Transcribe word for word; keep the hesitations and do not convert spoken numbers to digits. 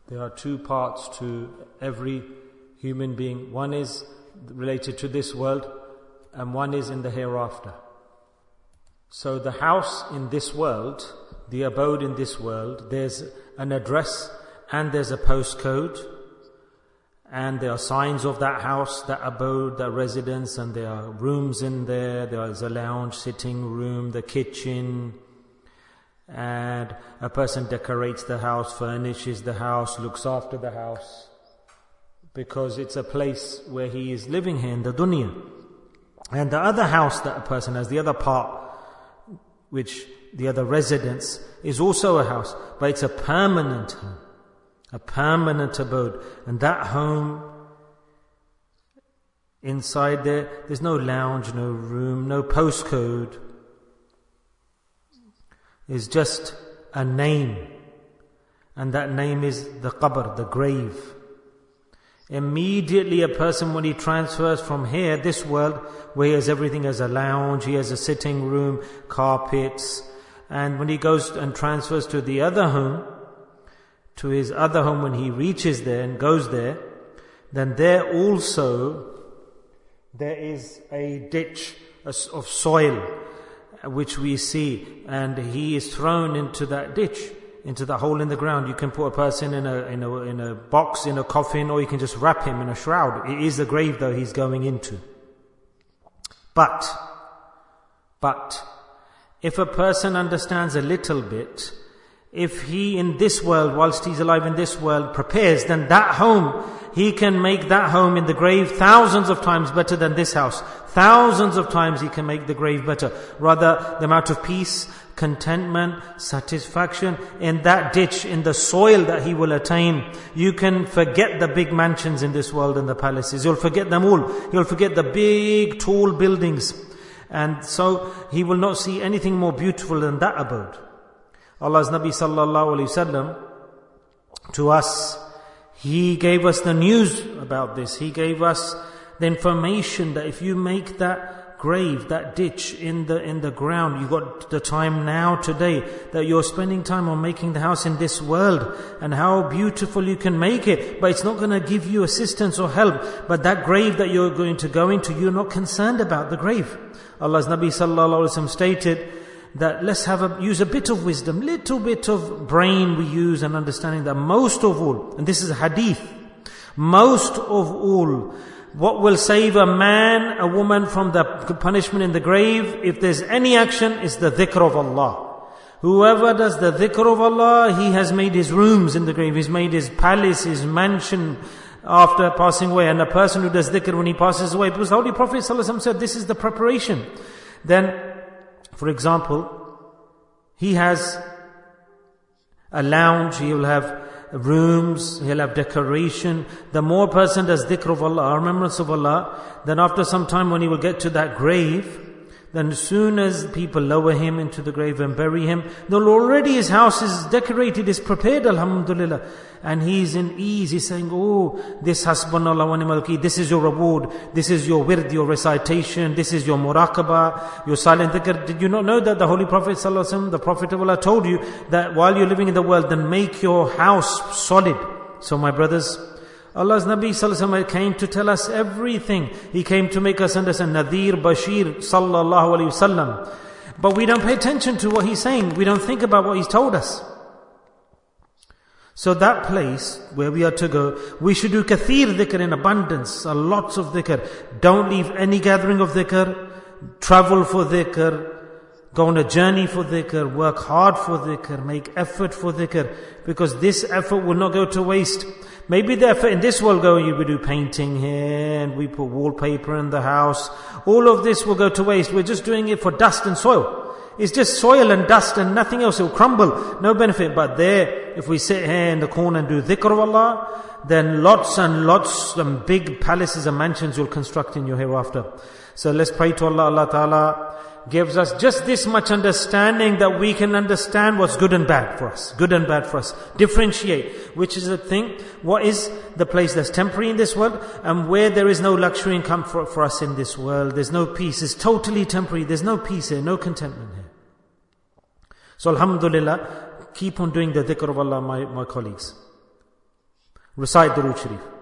There are two parts to every human being. One is related to this world and one is in the hereafter. So the house in this world, the abode in this world, there's an address and there's a postcode and there are signs of that house, that abode, that residence, and there are rooms in there. There is a lounge, sitting room, the kitchen, and a person decorates the house, furnishes the house, looks after the house, because it's a place where he is living here in the dunya. And the other house that a person has, the other part, which the other residence, is also a house, but it's a permanent home, a permanent abode. And that home, inside there, there's no lounge, no room, no postcode. Is just a name, and that name is the qabr, the grave. Immediately a person, when he transfers from here, this world, where he has everything as a lounge, he has a sitting room, carpets, and when he goes and transfers to the other home, to his other home, when he reaches there and goes there, then there also there is a ditch of soil which we see, and he is thrown into that ditch, into the hole in the ground. You can put a person in a in a in a box, in a coffin, or you can just wrap him in a shroud. It is the grave though he's going into. But, but, if a person understands a little bit, if he in this world, whilst he's alive in this world, prepares, then that home, he can make that home in the grave thousands of times better than this house. Thousands of times he can make the grave better. Rather, the amount of peace, contentment, satisfaction in that ditch, in the soil that he will attain. You can forget the big mansions in this world and the palaces. You'll forget them all. You'll forget the big, tall buildings. And so, he will not see anything more beautiful than that abode. Allah's Nabi sallallahu alayhi wasallam, to us, He gave us the news about this. He gave us the information that if you make that grave, that ditch in the in the ground, you've got the time now, today, that you're spending time on making the house in this world, and how beautiful you can make it. But it's not going to give you assistance or help. But that grave that you're going to go into, you're not concerned about the grave. Allah's Nabi sallallahu alayhi wasallam stated that let's have a, use a bit of wisdom, little bit of brain we use, and understanding that most of all, and this is a hadith, most of all, what will save a man, a woman from the punishment in the grave, if there's any action, is the dhikr of Allah. Whoever does the dhikr of Allah, he has made his rooms in the grave, he's made his palace, his mansion after passing away. And a person who does dhikr when he passes away, because the Holy Prophet ﷺ said this is the preparation. Then, for example, he has a lounge, he will have rooms, he'll have decoration. The more person does dhikr of Allah, remembrance of Allah, then after some time when he will get to that grave, then as soon as people lower him into the grave and bury him, then already his house is decorated, is prepared, alhamdulillah. And he's in ease, he's saying, oh, this hasbunallah wa ni'mal wakeel, this is your reward, this is your wird, your recitation, this is your muraqabah, your silent dhikr. Did you not know that the Holy Prophet sallallahu alaihi wasallam, the Prophet of Allah, told you that while you're living in the world, then make your house solid. So my brothers, Allah's Nabi sallallahu alaihi wasallam came to tell us everything. He came to make us understand. Nadir, Bashir, sallallahu alaihi wasallam. But we don't pay attention to what he's saying. We don't think about what he's told us. So that place where we are to go, we should do kathir dhikr in abundance, a lots of dhikr. Don't leave any gathering of dhikr. Travel for dhikr. Go on a journey for dhikr. Work hard for dhikr. Make effort for dhikr. Because this effort will not go to waste. Maybe the effort in this world go, you will do painting here, and we put wallpaper in the house. All of this will go to waste. We're just doing it for dust and soil. It's just soil and dust and nothing else. It will crumble. No benefit. But there, if we sit here in the corner and do dhikr of Allah, then lots and lots and big palaces and mansions you'll construct in your hereafter. So let's pray to Allah. Allah Ta'ala gives us just this much understanding that we can understand what's good and bad for us. Good and bad for us. Differentiate. Which is the thing. What is the place that's temporary in this world, and where there is no luxury and comfort for us in this world. There's no peace. It's totally temporary. There's no peace here. No contentment here. So alhamdulillah, keep on doing the dhikr of Allah, my, my colleagues. Recite Durood Sharif.